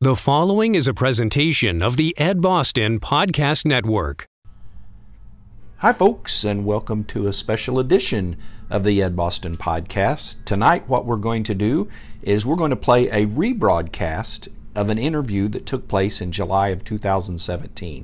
The following is a presentation of the Ed Boston Podcast Network. Hi, folks, and welcome to a special edition of the Ed Boston Podcast. Tonight, what we're going to do is we're going to play a rebroadcast of an interview that took place in July of 2017.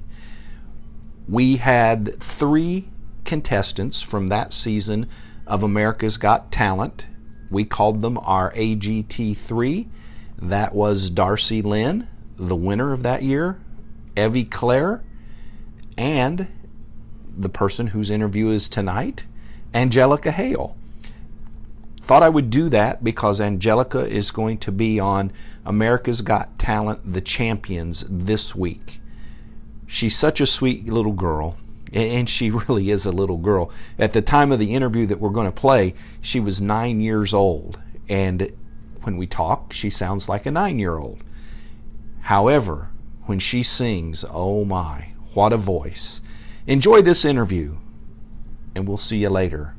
We had 3 contestants from that season of America's Got Talent. We called them our AGT3. That was Darcy Lynn, the winner of that year, Evie Claire, and the person whose interview is tonight, Angelica Hale. Thought I would do that because Angelica is going to be on America's Got Talent, The Champions this week. She's such a sweet little girl, and she really is a little girl. At the time of the interview that we're going to play, she was 9 years old, and when we talk, she sounds like a 9-year-old. However, when she sings, oh my, what a voice. Enjoy this interview, and we'll see you later.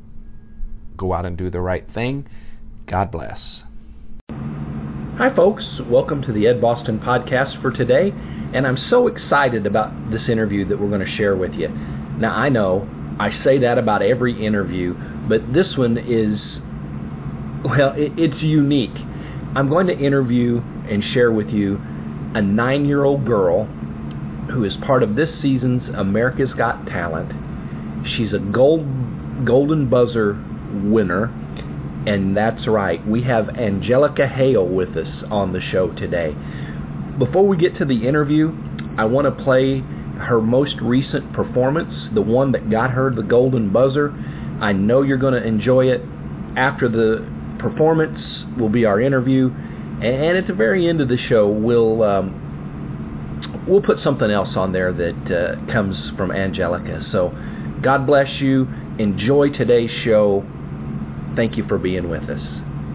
Go out and do the right thing. God bless. Hi, folks. Welcome to the Ed Boston Podcast for today, and I'm so excited about this interview that we're going to share with you. Now, I know I say that about every interview, but this one is, well, it's unique. I'm going to interview and share with you a 9-year-old girl who is part of this season's America's Got Talent. She's a Golden Buzzer winner, and that's right, we have Angelica Hale with us on the show today. Before we get to the interview, I want to play her most recent performance, the one that got her the Golden Buzzer. I know you're going to enjoy it. After the performance will be our interview, and at the very end of the show we'll put something else on there that comes from Angelica. So God bless you. Enjoy today's show. Thank you for being with us.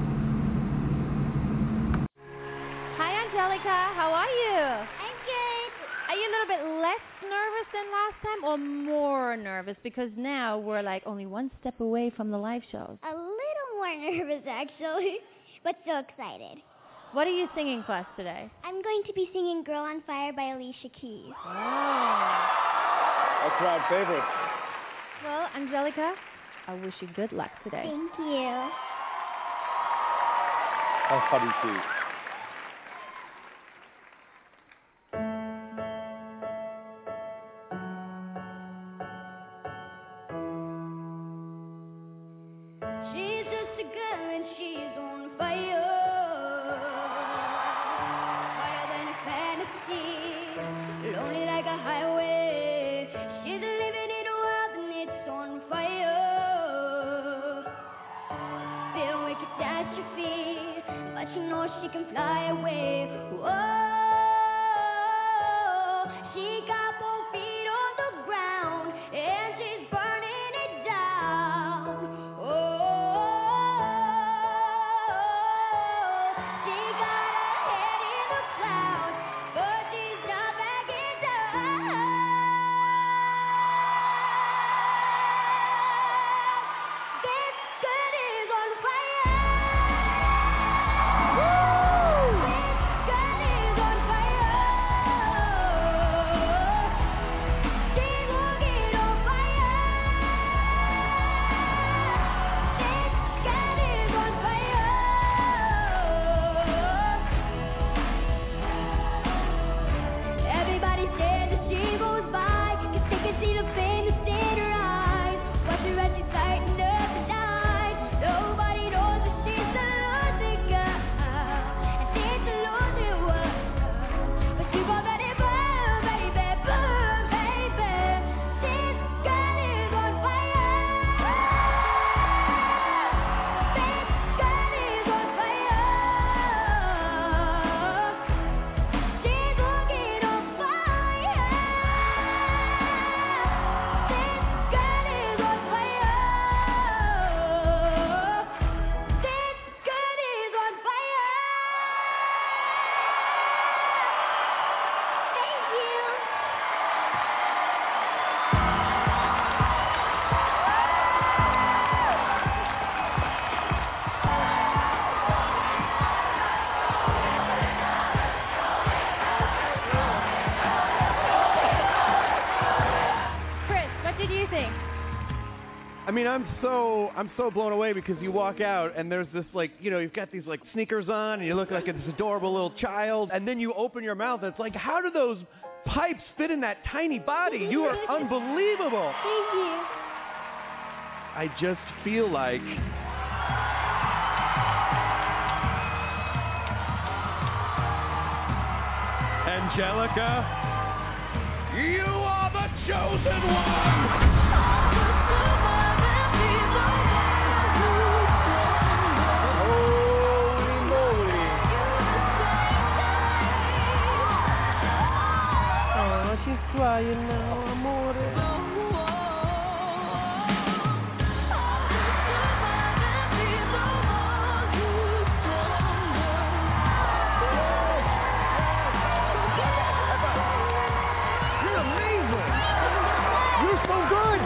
Hi, Angelica. How are you? I'm good. Are you a little bit less nervous than last time, or more nervous? Because now we're like only one step away from the live shows. A little more nervous, actually, but so excited. What are you singing for us today? I'm going to be singing Girl on Fire by Alicia Keys. Oh. A crowd favorite. Well, Angelica, I wish you good luck today. Thank you. How funny she is. She's just a girl and she's on fire. Higher than a fantasy. Lonely like a highway. She's living in a world and it's on fire. Filled with catastrophe. But she knows she can I mean, I'm so blown away because you walk out and there's this like, you know, you've got these like sneakers on and you look like this adorable little child, and then you open your mouth and it's like, how do those pipes fit in that tiny body? You are unbelievable. Thank you. I just feel like Angelica, you are the chosen one. She's crying now, amore. You're amazing. You're so good.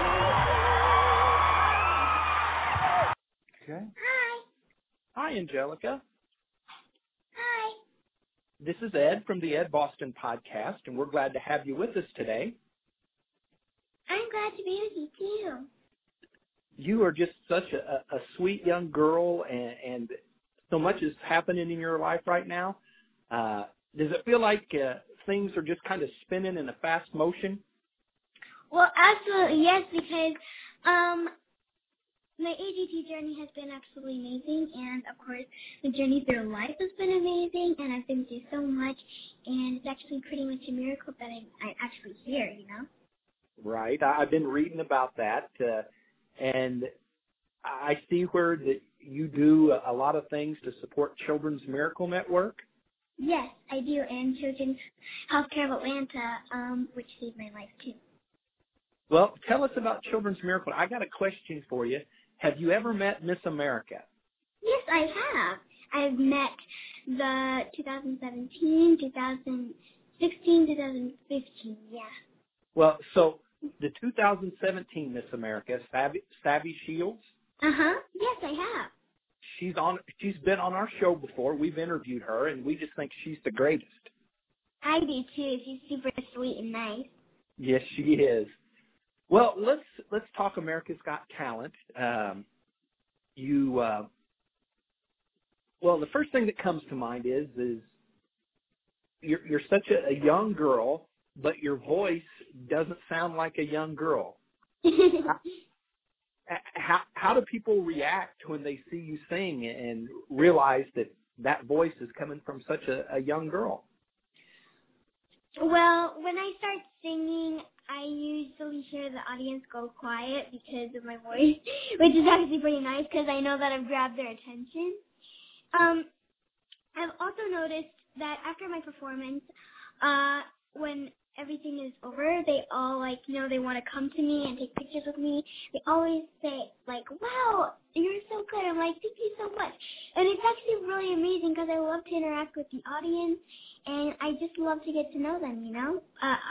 Okay. Hi. Hi, Angelica. Hi. This is Ed from the Ed Boston podcast, and we're glad to have you with us today. I'm glad to be with you, too. You are just such a sweet young girl, and so much is happening in your life right now. Does it feel like things are just kind of spinning in a fast motion? Well, absolutely, yes, because my AGT journey has been absolutely amazing, and, of course, the journey through life has been amazing, and I've been through so much, and it's actually pretty much a miracle that I'm actually here, you know? Right. I've been reading about that, and I see where that you do a lot of things to support Children's Miracle Network. Yes, I do, and Children's Healthcare of Atlanta, which saved my life, too. Well, tell us about Children's Miracle. I got a question for you. Have you ever met Miss America? Yes, I have. I've met the 2017, 2016, 2015, yeah. Well, so the 2017 Miss America, Savvy Shields. Yes, I have. She's been on our show before. We've interviewed her, and we just think she's the greatest. I do too. She's super sweet and nice. Yes, she is. Well, let's talk America's Got Talent. Well, the first thing that comes to mind is you're such a young girl, but your voice doesn't sound like a young girl. How do people react when they see you sing and realize that voice is coming from such a young girl? Well, when I start singing, I usually hear the audience go quiet because of my voice, which is actually pretty nice because I know that I've grabbed their attention. I've also noticed that after my performance, when everything is over, they all, like, you know, they want to come to me and take pictures with me. They always say, like, wow, you're so good. I'm like, thank you so much. And it's actually really amazing because I love to interact with the audience, and I just love to get to know them, you know?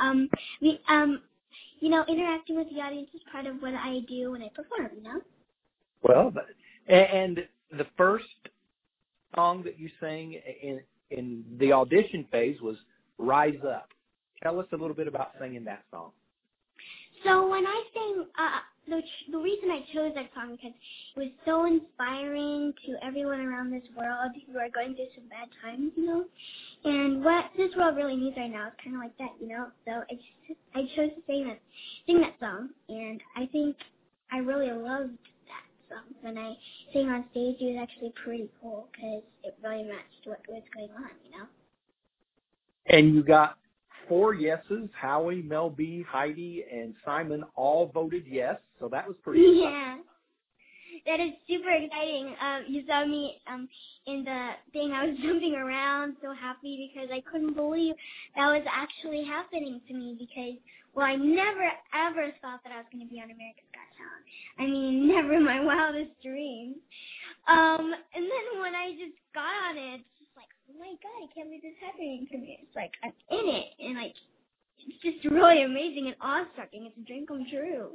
You know, interacting with the audience is part of what I do when I perform, you know? Well, and the first song that you sang in the audition phase was Rise Up. Tell us a little bit about singing that song. So when I sang, the reason I chose that song because it was so inspiring to everyone around this world who are going through some bad times, you know. And what this world really needs right now is kind of like that, you know. So I chose to sing that song, and I think I really loved that song. When I sang on stage, it was actually pretty cool because it really matched what was going on, you know. And you got 4 yeses. Howie, Mel B, Heidi, and Simon all voted yes, so that was pretty exciting. Yeah. That is super exciting. You saw me in the thing. I was jumping around so happy because I couldn't believe that was actually happening to me because, well, I never, ever thought that I was going to be on America's Got Talent. I mean, never in my wildest dreams. And then when I just got on it, it's just like, oh my God, I can't believe this is happening to me. It's like, I'm in it. And, like, it's just really amazing and awe-striking. It's a dream come true.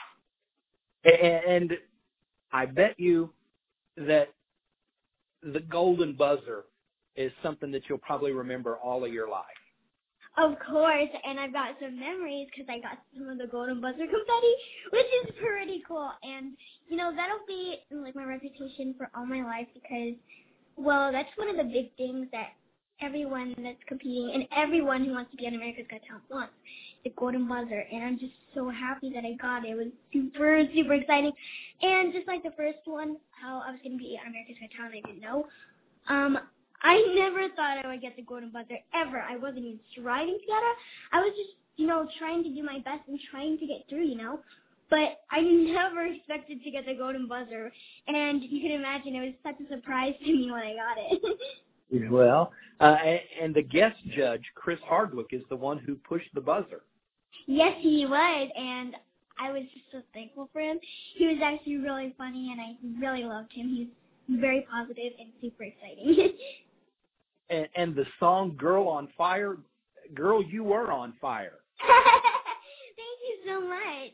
And I bet you that the golden buzzer is something that you'll probably remember all of your life. Of course, and I've got some memories because I got some of the golden buzzer confetti, which is pretty cool. And, you know, that'll be, like, my reputation for all my life because, well, that's one of the big things that everyone that's competing and everyone who wants to be on America's Got Talent wants, the golden buzzer. And I'm just so happy that I got it. It was super, super exciting. And just like the first one, how I was going to be on America's Got Talent, I didn't know. I never thought I would get the golden buzzer ever. I wasn't even striving to get it. I was just, you know, trying to do my best and trying to get through, you know. But I never expected to get the golden buzzer. And you can imagine it was such a surprise to me when I got it. Well, and the guest judge, Chris Hardwick, is the one who pushed the buzzer. Yes, he was. And I was just so thankful for him. He was actually really funny, and I really loved him. He's very positive and super exciting. And the song "Girl on Fire," girl, you were on fire. Thank you so much.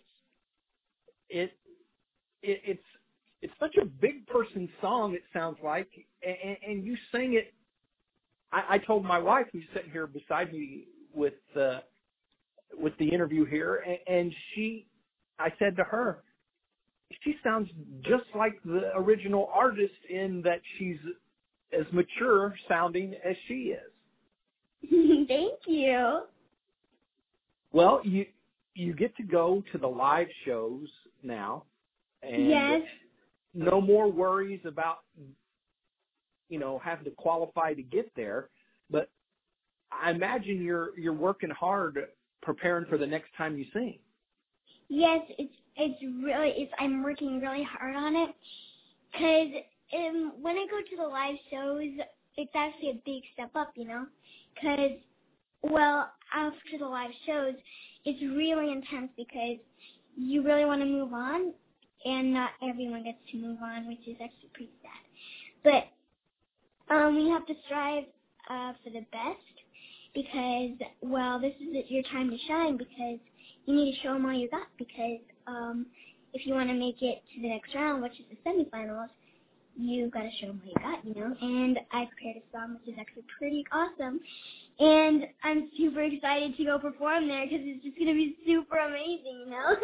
It's such a big person song. It sounds like, and you sing it. I told my wife, who's sitting here beside me with the interview here, and I said to her, she sounds just like the original artist in that she's as mature sounding as she is. Thank you. Well, you get to go to the live shows now, and yes. No more worries about, you know, having to qualify to get there. But I imagine you're working hard preparing for the next time you sing. Yes, I'm working really hard on it because when I go to the live shows, it's actually a big step up, you know, because, well, after the live shows, it's really intense because you really want to move on, and not everyone gets to move on, which is actually pretty sad. But we have to strive for the best because, well, this is your time to shine because you need to show them all you got because if you want to make it to the next round, which is the semifinals, you got to show them what you got, you know. And I prepared a song which is actually pretty awesome. And I'm super excited to go perform there because it's just going to be super amazing, you know.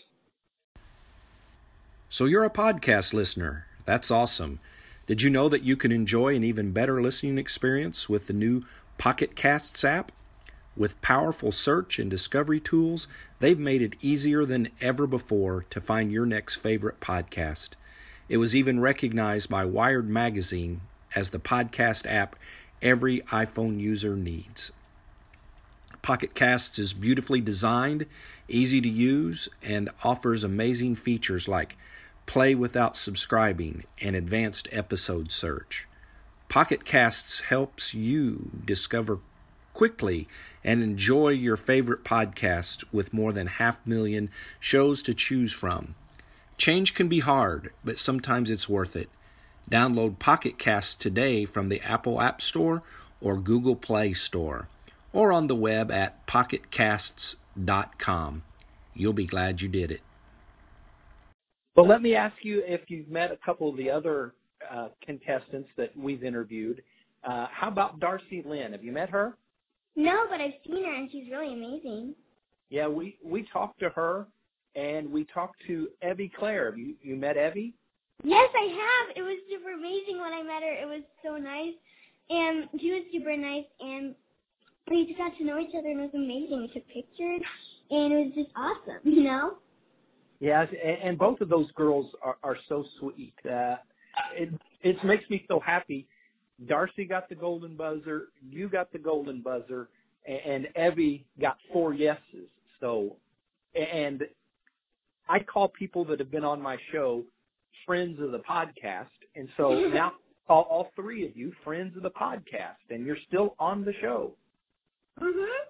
So you're a podcast listener. That's awesome. Did you know that you can enjoy an even better listening experience with the new Pocket Casts app? With powerful search and discovery tools, they've made it easier than ever before to find your next favorite podcast. It was even recognized by Wired Magazine as the podcast app every iPhone user needs. Pocket Casts is beautifully designed, easy to use, and offers amazing features like play without subscribing and advanced episode search. Pocket Casts helps you discover quickly and enjoy your favorite podcast with more than 500,000 shows to choose from. Change can be hard, but sometimes it's worth it. Download Pocket Casts today from the Apple App Store or Google Play Store, or on the web at pocketcasts.com. You'll be glad you did it. Well, let me ask you if you've met a couple of the other contestants that we've interviewed. How about Darcy Lynn? Have you met her? No, but I've seen her, and she's really amazing. Yeah, we talked to her, and we talked to Evie Claire. Have you met Evie? Yes, I have. It was super amazing when I met her. It was so nice, and she was super nice, and we just got to know each other, and it was amazing. We took pictures, and it was just awesome, you know? Yes, and both of those girls are so sweet. It makes me so happy. Darcy got the golden buzzer, you got the golden buzzer, and Evie got 4 yeses. So, and I call people that have been on my show friends of the podcast, and so now I call all 3 of you friends of the podcast, and you're still on the show. Mhm.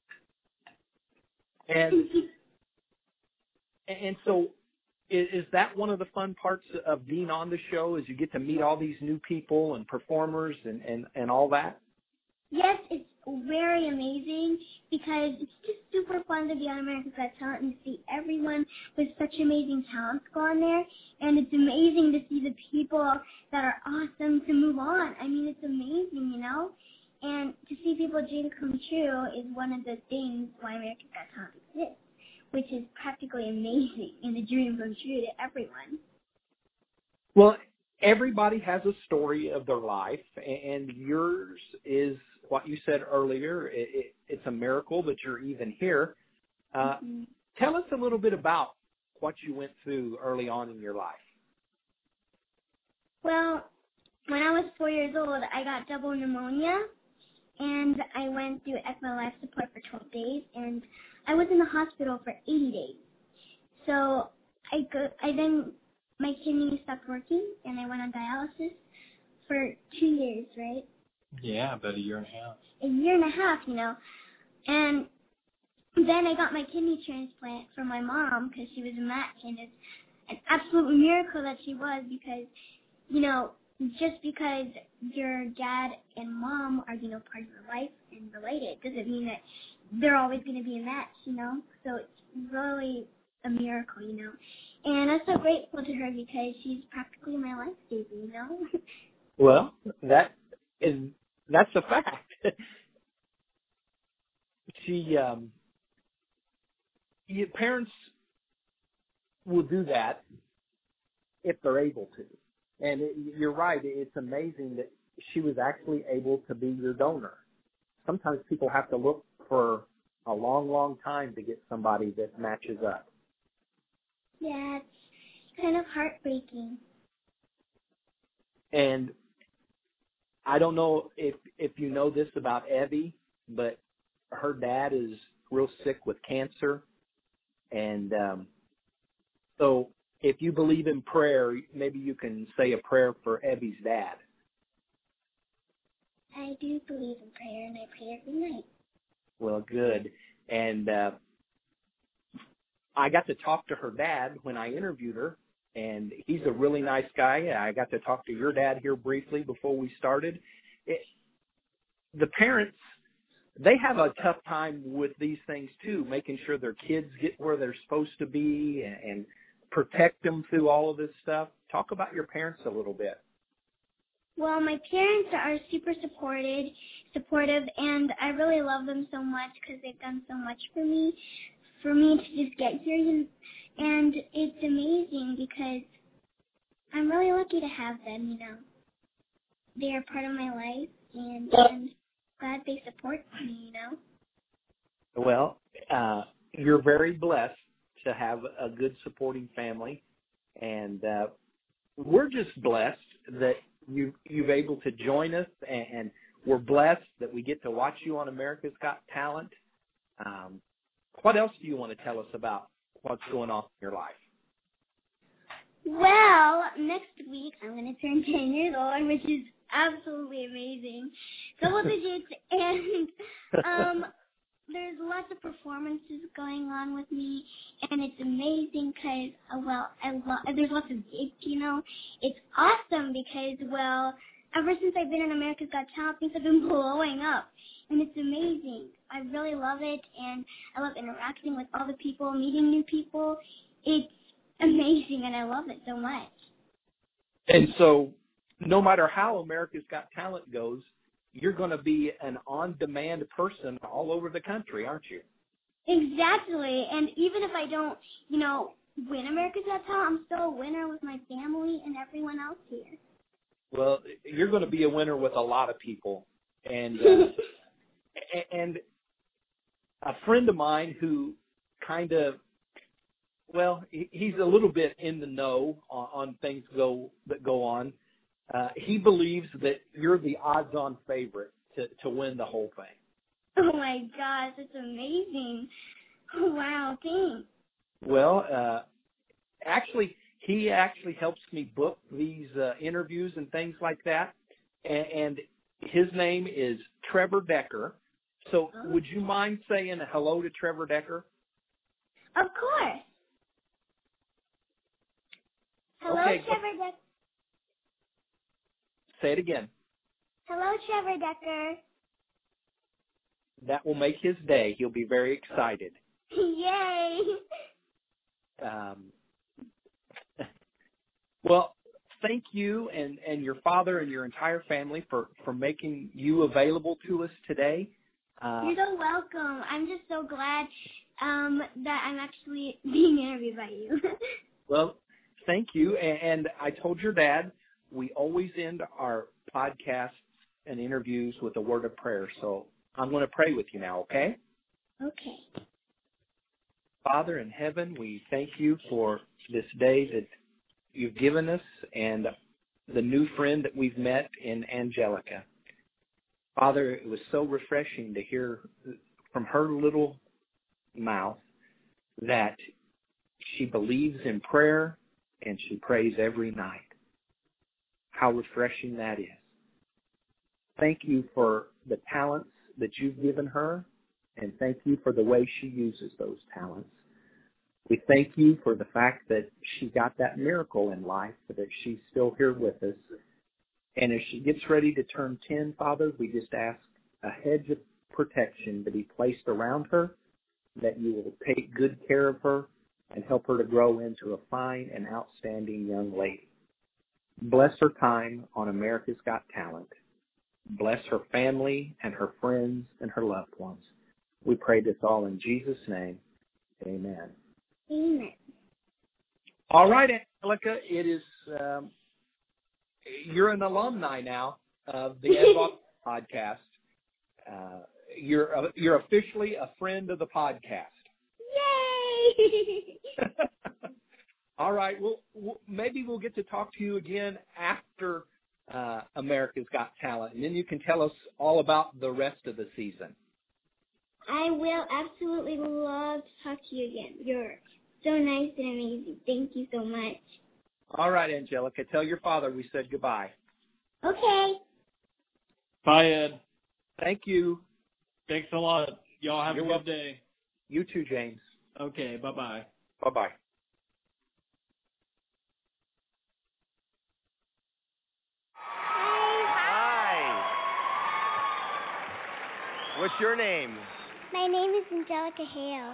And so is that one of the fun parts of being on the show, is you get to meet all these new people and performers and all that? Yes, it's very amazing because it's just super fun to be on America's Got Talent and see everyone with such amazing talents go on there. And it's amazing to see the people that are awesome to move on. I mean, it's amazing, you know? And to see people's dreams come true is one of the things why America's Got Talent exists, which is practically amazing and a dream come true to everyone. Well, everybody has a story of their life, and yours is what you said earlier. It's a miracle that you're even here. Tell us a little bit about what you went through early on in your life. Well, when I was 4 years old, I got double pneumonia, and I went through ECMO life support for 12 days, and I was in the hospital for 80 days. So I then my kidney stopped working, and I went on dialysis for 2 years, right? Yeah, about a year and a half. A year and a half, you know. And then I got my kidney transplant for my mom because she was a match, and it's an absolute miracle that she was because, you know, just because your dad and mom are, you know, part of your life and related doesn't mean that they're always going to be a match, you know. So it's really a miracle, you know. And I'm so grateful to her because she's practically my life saver, you know. Well, that's a fact. Your parents will do that if they're able to. And you're right, it's amazing that she was actually able to be your donor. Sometimes people have to look for a long, long time to get somebody that matches up. Yeah, it's kind of heartbreaking. And I don't know if you know this about Evie, but her dad is real sick with cancer. And so if you believe in prayer, maybe you can say a prayer for Evie's dad. I do believe in prayer, and I pray every night. Well, good. And I got to talk to her dad when I interviewed her, and he's a really nice guy. I got to talk to your dad here briefly before we started. The parents, they have a tough time with these things too, making sure their kids get where they're supposed to be and protect them through all of this stuff. Talk about your parents a little bit. Well, my parents are super supportive, and I really love them so much because they've done so much for me to just get here. And it's amazing because I'm really lucky to have them, you know. They are part of my life, and I'm glad they support me, you know. Well, you're very blessed to have a good supporting family, and we're just blessed that you've able to join us, and we're blessed that we get to watch you on America's Got Talent. What else do you want to tell us about what's going on in your life? Well, next week I'm going to turn 10 years old, which is absolutely amazing. Double digits, and there's lots of performances going on with me, and it's amazing because, there's lots of gigs, you know. It's awesome because, ever since I've been in America's Got Talent, things have been blowing up, and it's amazing. I really love it, and I love interacting with all the people, meeting new people. It's amazing, and I love it so much. And so, no matter how America's Got Talent goes, you're going to be an on-demand person all over the country, aren't you? Exactly. And even if I don't, you know, win America's Got Talent, I'm still a winner with my family and everyone else here. Well, you're going to be a winner with a lot of people. And and a friend of mine who kind of, he's a little bit in the know on things that go on. He believes that you're the odds-on favorite to win the whole thing. Oh, my gosh, that's amazing. Wow, thanks. Well, he actually helps me book these interviews and things like that, and his name is Trevor Decker. So would you mind saying hello to Trevor Decker? Of course. Hello, okay, Trevor Decker. Say it again. Hello, Trevor Decker. That will make his day. He'll be very excited. Yay! Well, thank you and your father and your entire family for making you available to us today. You're so welcome. I'm just so glad that I'm actually being interviewed by you. Well, thank you. And I told your dad we always end our podcasts and interviews with a word of prayer. So I'm going to pray with you now, okay? Okay. Father in heaven, we thank you for this day that you've given us and the new friend that we've met in Angelica. Father, it was so refreshing to hear from her little mouth that she believes in prayer and she prays every night. How refreshing that is. Thank you for the talents that you've given her, and thank you for the way she uses those talents. We thank you for the fact that she got that miracle in life, that she's still here with us. And as she gets ready to turn 10, Father, we just ask a hedge of protection to be placed around her, that you will take good care of her and help her to grow into a fine and outstanding young lady. Bless her time on America's Got Talent. Bless her family and her friends and her loved ones. We pray this all in Jesus' name. Amen. Amen. All right, Angelica, it is, you're an alumni now of the Ed Boston podcast. You're officially a friend of the podcast. Yay! All right. Well, maybe we'll get to talk to you again after America's Got Talent, and then you can tell us all about the rest of the season. I will absolutely love to talk to you again. You're so nice and amazing. Thank you so much. All right, Angelica. Tell your father we said goodbye. Okay. Bye, Ed. Thank you. Thanks a lot. Y'all have You're a welcome. good day. You too, James. Okay, bye-bye. Bye-bye. What's your name? My name is Angelica Hale.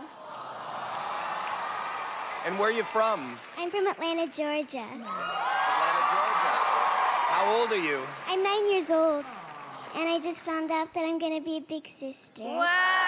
And where are you from? I'm from Atlanta, Georgia. Atlanta, Georgia. How old are you? I'm 9 years old, and I just found out that I'm going to be a big sister. Wow!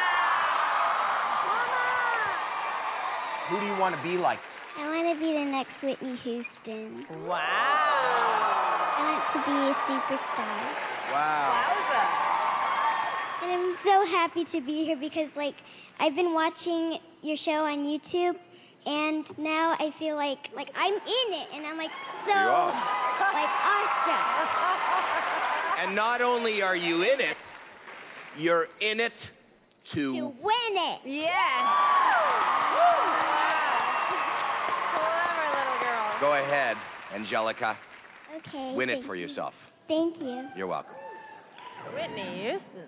Who do you want to be like? I want to be the next Whitney Houston. Wow! I want to be a superstar. Wow. Wowza! And I'm so happy to be here because, I've been watching your show on YouTube, and now I feel like I'm in it, and I'm, so, awesome. And not only are you in it, you're in it to win it. Yeah. Clever little girl. Go ahead, Angelica. Okay. Win it thank for you. yourself. Thank you. You're welcome. Whitney Houston.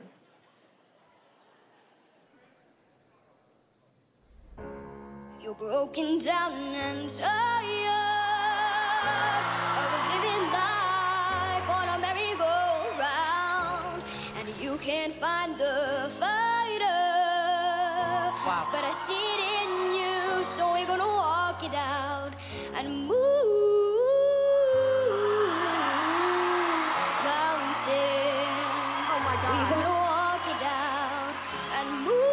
You're broken down and tired of living life on a merry-go-round, and you can't find the fighter. Wow. But I see it in you, so we're gonna walk it out and move mountains. Oh my God. We're gonna walk it out and move mountains.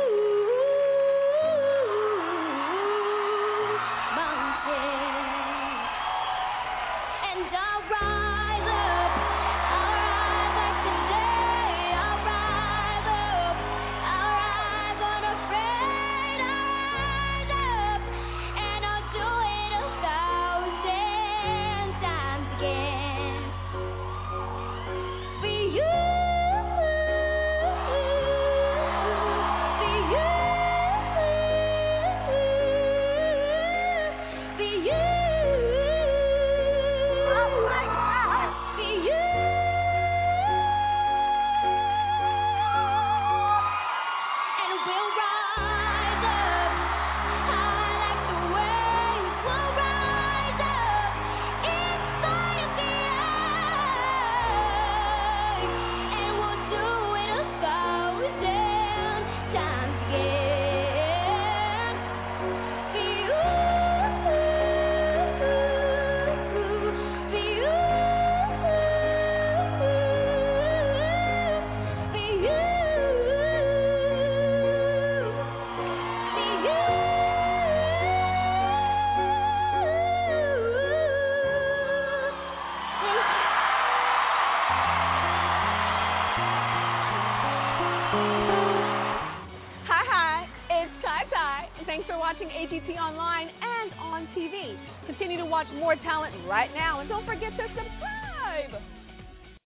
And I'll rise up today. I'll rise up unafraid. I'll AGT Online and on TV. Continue to watch more talent right now, and don't forget to subscribe.